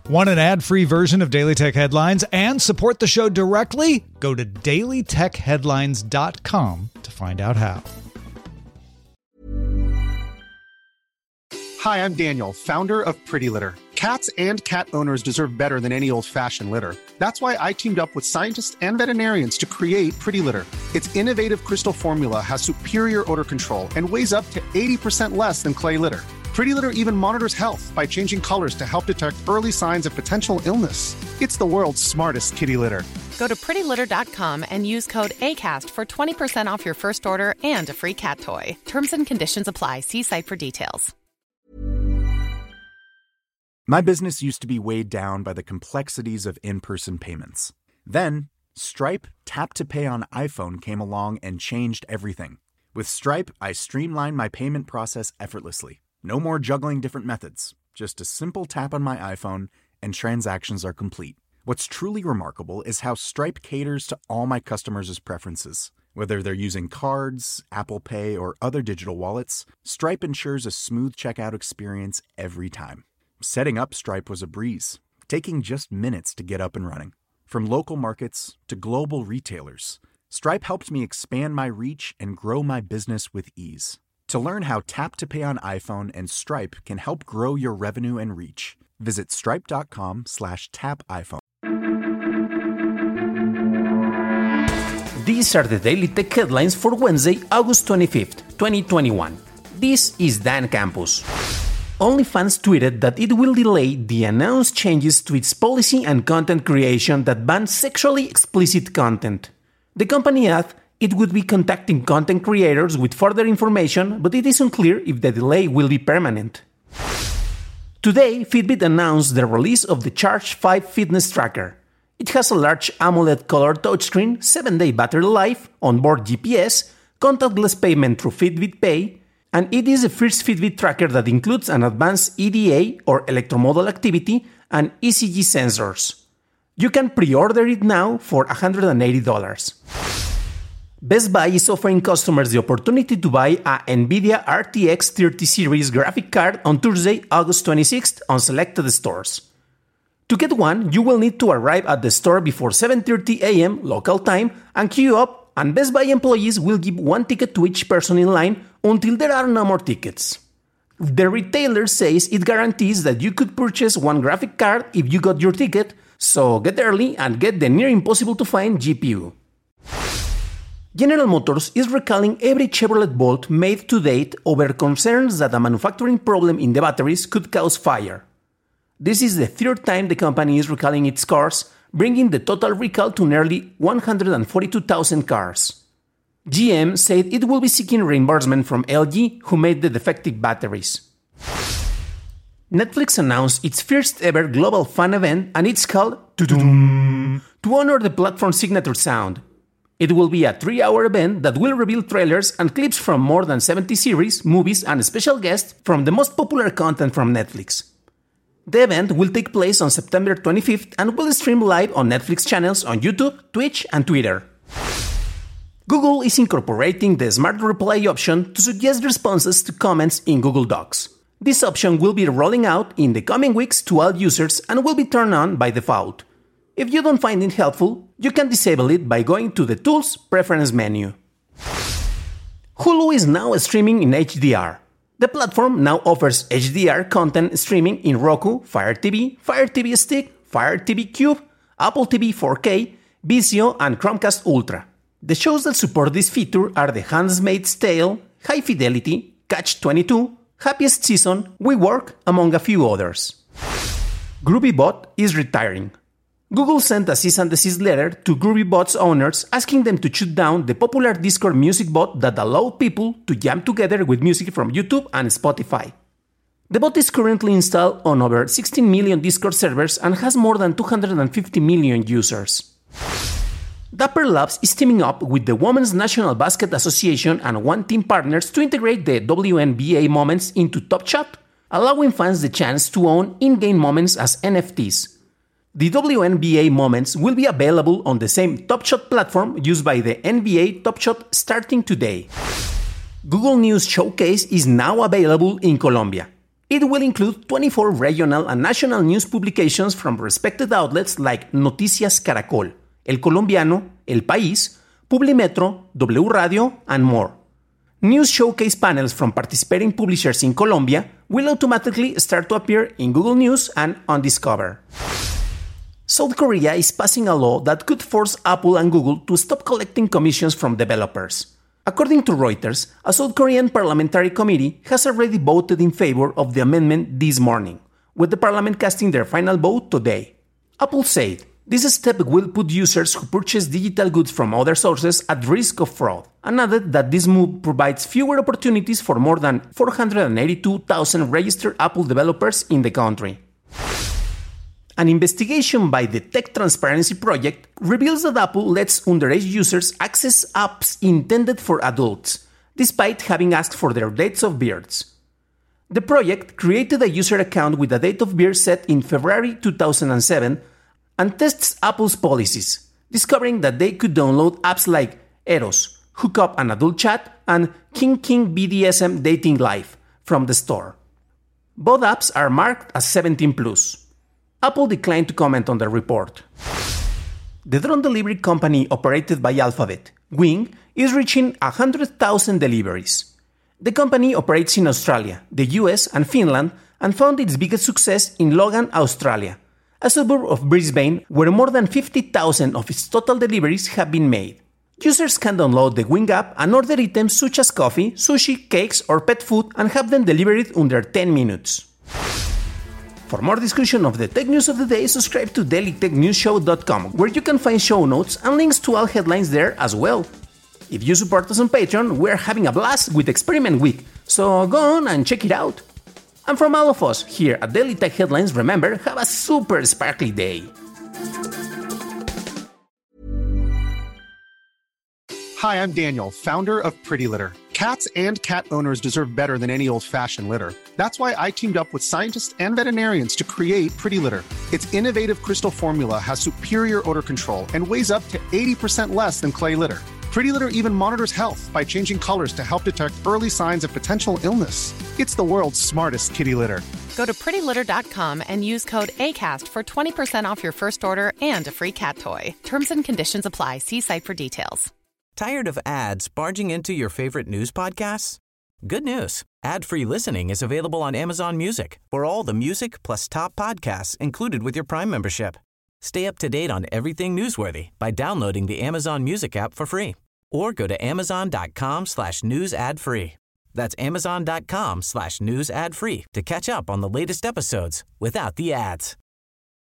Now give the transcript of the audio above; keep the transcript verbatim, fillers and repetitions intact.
Want an ad-free version of Daily Tech Headlines and support the show directly? Go to daily tech headlines dot com to find out how. Hi, I'm Daniel, founder of Pretty Litter. Cats and cat owners deserve better than any old-fashioned litter. That's why I teamed up with scientists and veterinarians to create Pretty Litter. Its innovative crystal formula has superior odor control and weighs up to eighty percent less than clay litter. Pretty Litter even monitors health by changing colors to help detect early signs of potential illness. It's the world's smartest kitty litter. Go to pretty litter dot com and use code ACAST for twenty percent off your first order and a free cat toy. Terms and conditions apply. See site for details. My business used to be weighed down by the complexities of in-person payments. Then, Stripe Tap to Pay on iPhone came along and changed everything. With Stripe, I streamlined my payment process effortlessly. No more juggling different methods. Just a simple tap on my iPhone and transactions are complete. What's truly remarkable is how Stripe caters to all my customers' preferences. Whether they're using cards, Apple Pay, or other digital wallets, Stripe ensures a smooth checkout experience every time. Setting up Stripe was a breeze, taking just minutes to get up and running. From local markets to global retailers, Stripe helped me expand my reach and grow my business with ease. To learn how Tap to Pay on iPhone and Stripe can help grow your revenue and reach, visit stripe.com slash tap iPhone. These are the Daily Tech Headlines for Wednesday, August twenty-fifth, twenty twenty-one. This is Dan Campos. OnlyFans tweeted that it will delay the announced changes to its policy and content creation that ban sexually explicit content. The company added it would be contacting content creators with further information, but it is unclear if the delay will be permanent. Today, Fitbit announced the release of the Charge five fitness tracker. It has a large AMOLED-colored touchscreen, seven day battery life, onboard G P S, contactless payment through Fitbit Pay, and it is the first Fitbit tracker that includes an advanced E D A or electromodal activity and E C G sensors. You can pre-order it now for one hundred eighty dollars. Best Buy is offering customers the opportunity to buy a NVIDIA R T X thirty series graphic card on Thursday, August twenty-sixth on selected stores. To get one, you will need to arrive at the store before seven thirty a.m. local time and queue up, and Best Buy employees will give one ticket to each person in line until there are no more tickets. The retailer says it guarantees that you could purchase one graphic card if you got your ticket, so get early and get the near impossible to find G P U. General Motors is recalling every Chevrolet Bolt made to date over concerns that a manufacturing problem in the batteries could cause fire. This is the third time the company is recalling its cars, bringing the total recall to nearly one hundred forty-two thousand cars. G M said it will be seeking reimbursement from L G, who made the defective batteries. Netflix announced its first ever global fan event, and it's called Tudum, to honor the platform's signature sound. It will be a three-hour event that will reveal trailers and clips from more than seventy series, movies, and special guests from the most popular content from Netflix. The event will take place on September twenty-fifth and will stream live on Netflix channels on YouTube, Twitch, and Twitter. Google is incorporating the Smart Reply option to suggest responses to comments in Google Docs. This option will be rolling out in the coming weeks to all users and will be turned on by default. If you don't find it helpful, you can disable it by going to the Tools Preference menu. Hulu is now streaming in H D R. The platform now offers H D R content streaming in Roku, Fire T V, Fire T V Stick, Fire T V Cube, Apple T V four K, Vizio, and Chromecast Ultra. The shows that support this feature are The Handmaid's Tale, High Fidelity, Catch twenty-two, Happiest Season, WeWork, among a few others. GroovyBot is retiring. Google sent a cease and desist letter to GroovyBot's owners asking them to shut down the popular Discord music bot that allowed people to jam together with music from YouTube and Spotify. The bot is currently installed on over sixteen million Discord servers and has more than two hundred fifty million users. Dapper Labs is teaming up with the Women's National Basket Association and One Team partners to integrate the W N B A moments into Top Shot, allowing fans the chance to own in-game moments as N F Ts. The W N B A moments will be available on the same Top Shot platform used by the N B A Top Shot starting today. Google News Showcase is now available in Colombia. It will include twenty-four regional and national news publications from respected outlets like Noticias Caracol, El Colombiano, El País, Publimetro, W Radio, and more. News showcase panels from participating publishers in Colombia will automatically start to appear in Google News and on Discover. South Korea is passing a law that could force Apple and Google to stop collecting commissions from developers. According to Reuters, a South Korean parliamentary committee has already voted in favor of the amendment this morning, with the parliament casting their final vote today. Apple said, this step will put users who purchase digital goods from other sources at risk of fraud, and added that this move provides fewer opportunities for more than four hundred eighty-two thousand registered Apple developers in the country. An investigation by the Tech Transparency Project reveals that Apple lets underage users access apps intended for adults, despite having asked for their dates of birth. The project created a user account with a date of birth set in February two thousand seven and tests Apple's policies, discovering that they could download apps like Eros, Hookup and Adult Chat, and King King B D S M Dating Life from the store. Both apps are marked as seventeen plus. Apple declined to comment on the report. The drone delivery company operated by Alphabet, Wing, is reaching one hundred thousand deliveries. The company operates in Australia, the U S, and Finland, and found its biggest success in Logan, Australia, a suburb of Brisbane where more than fifty thousand of its total deliveries have been made. Users can download the Wing app and order items such as coffee, sushi, cakes, or pet food and have them delivered under ten minutes. For more discussion of the tech news of the day, subscribe to daily tech news show dot com, where you can find show notes and links to all headlines there as well. If you support us on Patreon, we're having a blast with Experiment Week, so go on and check it out. And from all of us here at Daily Tech Headlines, remember, have a super sparkly day. Hi, I'm Daniel, founder of Pretty Litter. Cats and cat owners deserve better than any old-fashioned litter. That's why I teamed up with scientists and veterinarians to create Pretty Litter. Its innovative crystal formula has superior odor control and weighs up to eighty percent less than clay litter. Pretty Litter even monitors health by changing colors to help detect early signs of potential illness. It's the world's smartest kitty litter. Go to pretty litter dot com and use code ACAST for twenty percent off your first order and a free cat toy. Terms and conditions apply. See site for details. Tired of ads barging into your favorite news podcasts? Good news. Ad-free listening is available on Amazon Music for all the music plus top podcasts included with your Prime membership. Stay up to date on everything newsworthy by downloading the Amazon Music app for free or go to amazon.com slash news ad free. That's amazon.com slash news ad free to catch up on the latest episodes without the ads.